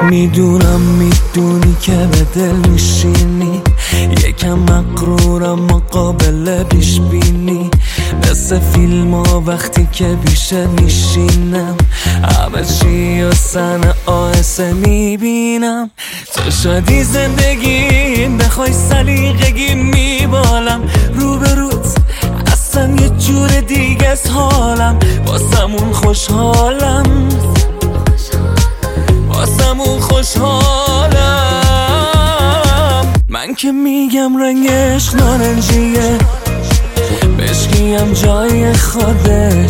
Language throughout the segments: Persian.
میدونی که به دل میشینی، یکم مغرورم ما قابل پیش بینی، مثل فیلم ها وقتی که پیشه میشینم همه چی و سن آهسته میبینم. تو شدی زندگیم بخوای سلیقگی میبالم، روبروت اصلا یه جور دیگه است حالم، واسمون خوشحالم، واسمون خوشحالم. من که میگم رنگش نارنجیه، بشکیم جای خودش،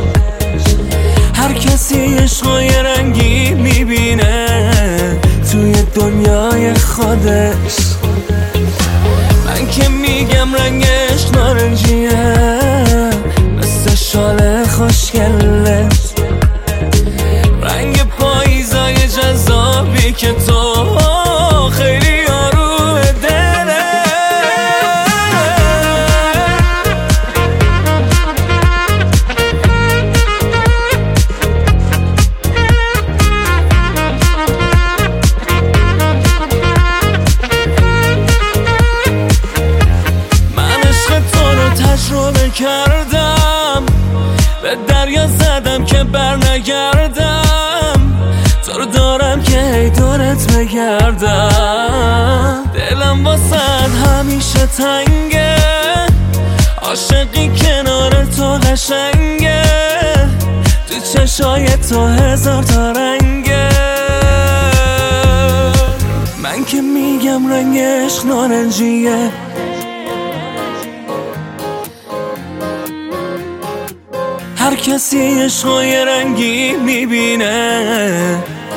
هر کسی عشقای رنگی میبینه توی دنیای خودش. من که میگم رنگش نارنجیه، مثل شال خوشگلش، رنگ پاییزای جذابی که تو خیلی آروم دله. من عشق تو رو تجربه کردم، به دریا زدم که بر نگردم، تو رو دارم که هی دورت بگردم. دلم واسد همیشه تنگه، عاشقی کنار تو قشنگه، تو چشای تو هزار تا رنگه. من که میگم رنگش نارنجیه، هر کسی عشقای رنگی میبینه.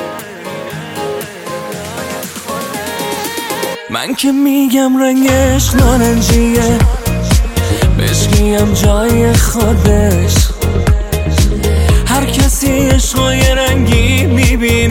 من که میگم رنگش نارنجیه، بشکیم جای خودش، هر کسی عشقای رنگی میبینه.